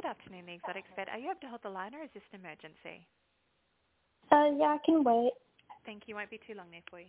Good afternoon, the Exotics Vet. Are you able to hold the line or is this an emergency? Yeah, I can wait. Thank you. Won't be too long there for you.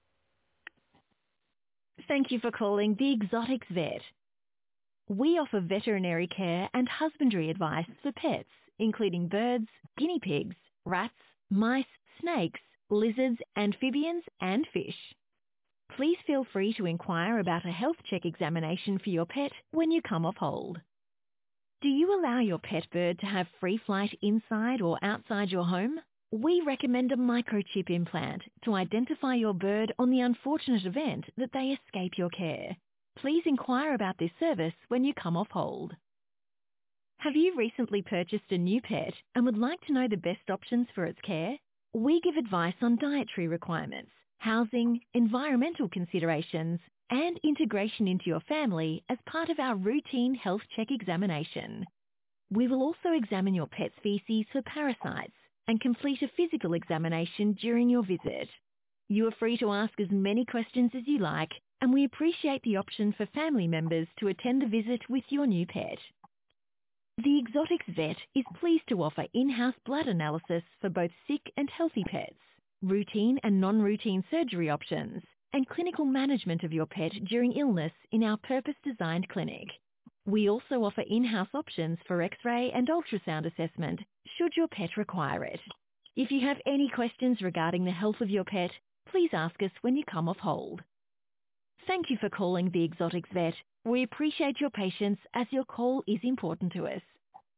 Thank you for calling the Exotics Vet. We offer veterinary care and husbandry advice for pets, including birds, guinea pigs, rats, mice, snakes, lizards, amphibians, and fish. Please feel free to inquire about a health check examination for your pet when you come off hold. Do you allow your pet bird to have free flight inside or outside your home? We recommend a microchip implant to identify your bird on the unfortunate event that they escape your care. Please inquire about this service when you come off hold. Have you recently purchased a new pet and would like to know the best options for its care? We give advice on dietary requirements, housing, environmental considerations, and integration into your family as part of our routine health check examination. We will also examine your pet's feces for parasites and complete a physical examination during your visit. You are free to ask as many questions as you like, and we appreciate the option for family members to attend the visit with your new pet. The Exotics Vet is pleased to offer in-house blood analysis for both sick and healthy pets, routine and non-routine surgery options, and clinical management of your pet during illness in our purpose-designed clinic. We also offer in-house options for X-ray and ultrasound assessment should your pet require it. If you have any questions regarding the health of your pet, please ask us when you come off hold. Thank you for calling the Exotics Vet. We appreciate your patience as your call is important to us.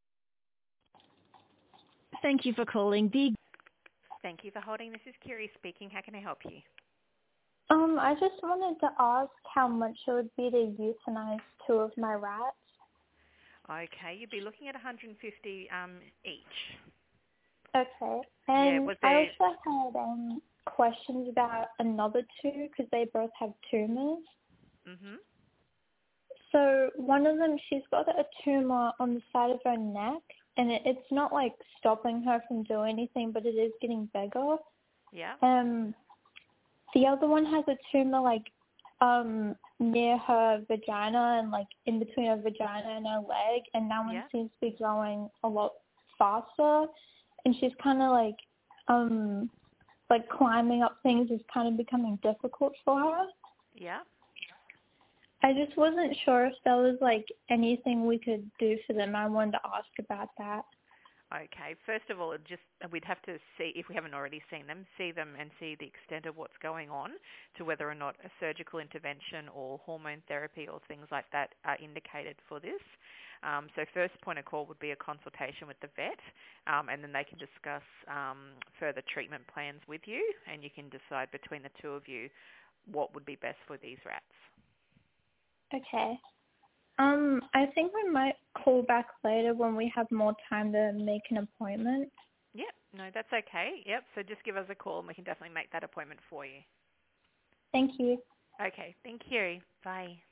Thank you for calling the... Thank you for holding. This is Kiri speaking. How can I help you? I just wanted to ask how much it would be to euthanize 2 of my rats. Okay, you'd be looking at 150 each. Okay. Yeah, And was I there... also had questions about another 2 because they both have tumors. Mhm. So one of them, she's got a tumor on the side of her neck, and it's not like stopping her from doing anything, but it is getting bigger. Yeah. The other one has a tumor like near her vagina and like in between her vagina and her leg, and that one seems to be growing a lot faster, and she's kind of like climbing up things is kind of becoming difficult for her. Yeah. I just wasn't sure if there was like anything we could do for them. I wanted to ask about that. Okay. First of all, we'd have to see, if we haven't already seen them, see them and see the extent of what's going on to whether or not a surgical intervention or hormone therapy or things like that are indicated for this. So first point of call would be a consultation with the vet, and then they can discuss further treatment plans with you, and you can decide between the 2 of you what would be best for these rats. Okay. I think I might call back later when we have more time to make an appointment. Yep, no, that's okay. Yep, so just give us a call and we can definitely make that appointment for you. Thank you. Okay, thank you. Bye.